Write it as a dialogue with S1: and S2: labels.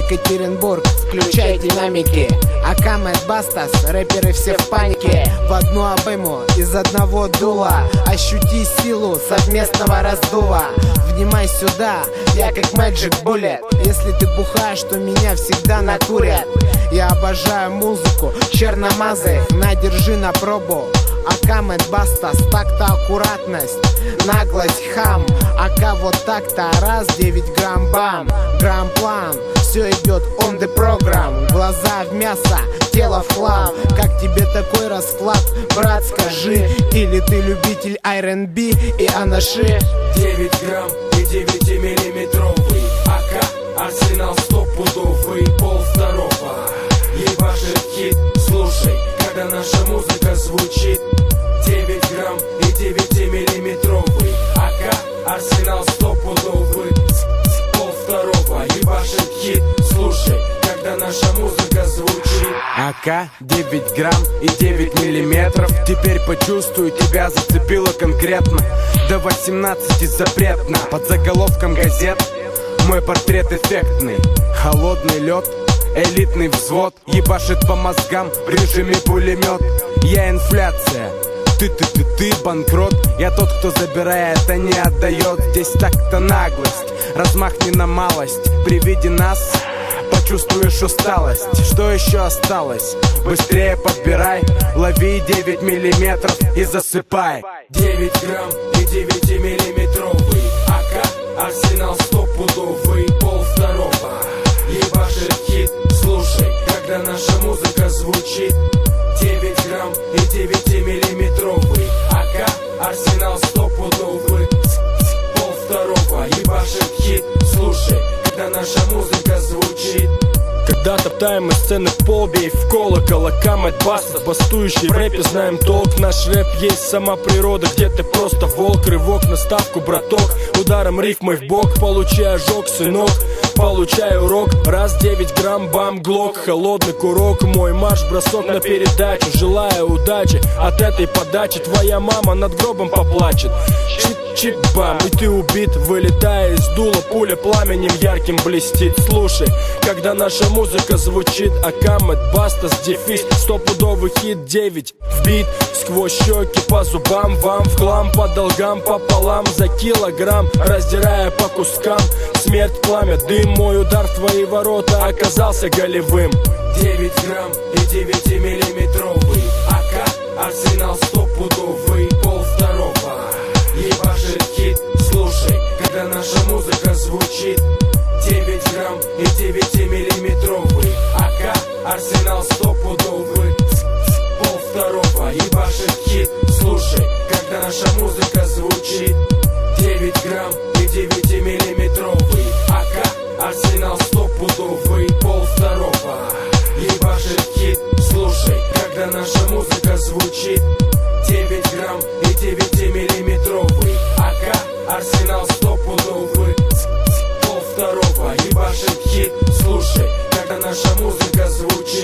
S1: Екатеринбург, включай динамики. АК Мэд Бастас, рэперы все в панике. В одну обойму, из одного дула. Ощути силу совместного раздува. Внимай сюда, я как Magic Bullet. Если ты бухаешь, то меня всегда накурят. Я обожаю музыку, черномазых, надержи на пробу. АК Мэд Бастас, так-то аккуратность, наглость, хам. АК вот так-то, раз, 9 грамм, бам. Грамм-план, все идет on the program. Глаза в мясо, тело в хлам. Как тебе такой расклад, брат, скажи? Или ты любитель R&B и анаши?
S2: 9 грамм и 9-миллиметровый АК, арсенал стопудовый, полвторого. Ебашит хит, слушай, когда наша музыка звучит. 9 грамм и 9-миллиметровый АК, арсенал стопудовый, полвторого. Ебашит хит, слушай, когда наша музыка звучит.
S3: АК 9 грамм и 9 миллиметров. Теперь почувствую, тебя зацепило конкретно. До 18 запретно. Под заголовком газет мой портрет эффектный. Холодный лед, элитный взвод ебашит по мозгам в режиме пулемет. Я инфляция, ты банкрот. Я тот, кто забирает, а не отдает. Здесь так-то наглость, размах не на малость. При виде нас почувствуешь усталость. Что еще осталось? Быстрее подбирай, лови 9 миллиметров и засыпай.
S2: 9 грамм и 9-миллиметровый АК, арсенал стопудовый, полвторого. Ебашит хит, слушай, когда наша музыка звучит. 9 грамм и 9-миллиметровый АК, арсенал стопудовый, полвторого. Ебашит хит, слушай, когда наша музыка звучит.
S4: Когда топтаем мы сцены полбей в колокол, АК Мэд Бастас, бастующий в рэпе, знаем толк. Наш рэп есть сама природа, где ты просто волк. Рывок на ставку, браток, ударом рифмой в бок. Получай ожог, сынок, получай урок. Раз, 9 грамм, бам, глок, холодный курок. Мой марш, бросок на передачу. Желаю удачи от этой подачи. Твоя мама над гробом поплачет. Чик-чик-бам, и ты убит, вылетая из дула. Пуля пламенем ярким блестит. Слушай, когда наша музыка звучит. АК Мэд Бастас, дефис, стопудовый хит. 9 в бит, сквозь щеки по зубам. Вам в хлам, по долгам, пополам. За килограмм, раздирая по кускам. Смерть, пламя, дым, мой удар в твои ворота оказался голевым.
S2: 9 грамм и 9-миллиметровый АК, арсенал стопудовый, полвторого. Ебашит хит, слушай, когда наша музыка звучит. 9 грамм и 9-миллиметровый АК, арсенал стопудовый, полвторого. Ебашит хит, слушай, когда наша музыка звучит. 9 грамм и 9-миллиметровый АК, арсенал стопудовый, полвторого. Ебашит хит, слушай, когда наша музыка звучит. 9 грамм и 9-миллиметровый АК, арсенал стопудовый, полвторого. Ебашит хит, слушай, когда наша музыка звучит.